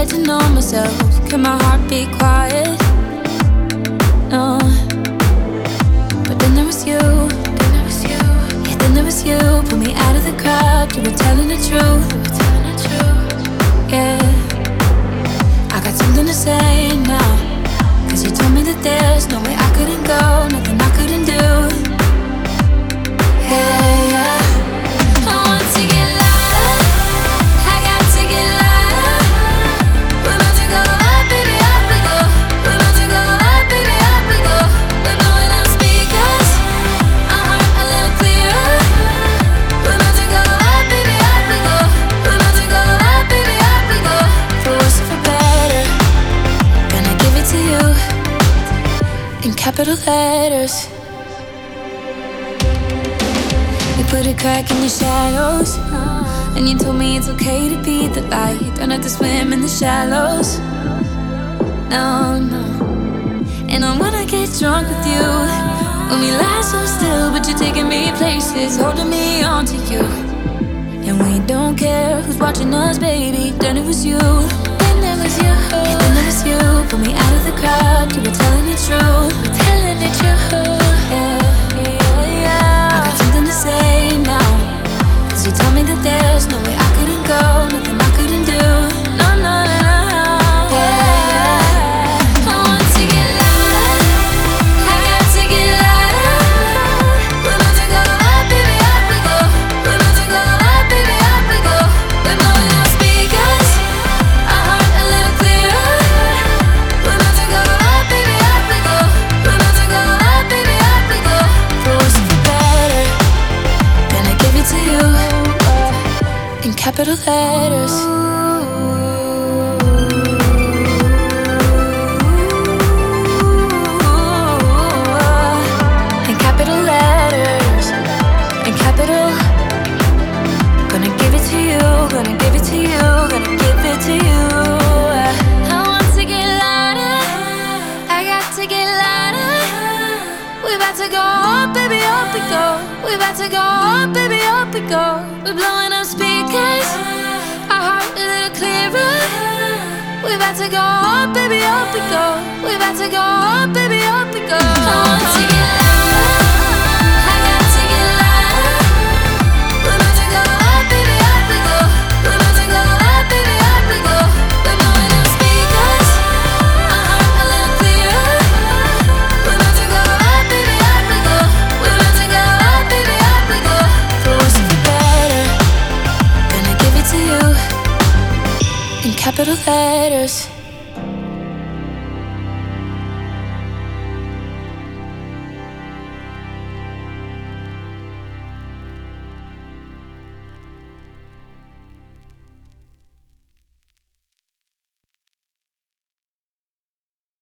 get to know myself. Can my heart be quiet? No. But then there was you. Yeah, then there was you. Pull me out of the crowd. You were telling the truth. Yeah, I got something to say now. 'Cause you told me that there's no way I couldn't go, nothing I couldn't do. Hey, yeah. I want to get louder, I got to get louder. We're about to go up, baby, up we go. We're about to go up, baby, up we go. We're blowing out speakers, our heart a little clearer. We're about to go up, baby, up we go. We're about to go up, baby, up we go. For worse or for better, gonna give it to you in capital letters. You put a crack in your shadows, and you told me it's okay to be the light. Don't have to swim in the shallows. No, no. And I wanna get drunk with you. When we lie so still, but you're taking me places, holding me onto you. And we don't care who's watching us, baby. Then it was you. Then there was you. Yeah, then there was you. Pull me out of the crowd. You were telling the truth. Telling the truth. Yeah. I got something to say now. 'Cause you told me that there's no way I couldn't go, nothing I couldn't do. No, no, no, no. Yeah. I want to get louder, I got to get louder. We're about to go up, baby, up we go. We're about to go up, baby, up we go. We're blowing out speakers, our heart a little clearer. We're about to go up, baby, up we go. We're about to go up, baby, up we go. For worse or for better, gonna give it to you in capital letters. In capital letters, in capital. Gonna give it to you, gonna give it to you, gonna give it to you. I want to get louder, I got to get louder. We're about to go up, baby, up we go. We're about to go up, baby, up we go. We're blowing up speakers, our heart a little clearer. We're about to go up, baby, up we go. We're about to go up, baby, up we go. I want to get louder, I got to get louder. We're about to go up, baby, up we go. We're about to go up, baby, up we go. We're blowing up speakers, our heart a little clearer. We're about to go up, baby, up we go. We're about to go up, baby, up we go. For worse or for better, gonna give it to you in capital letters.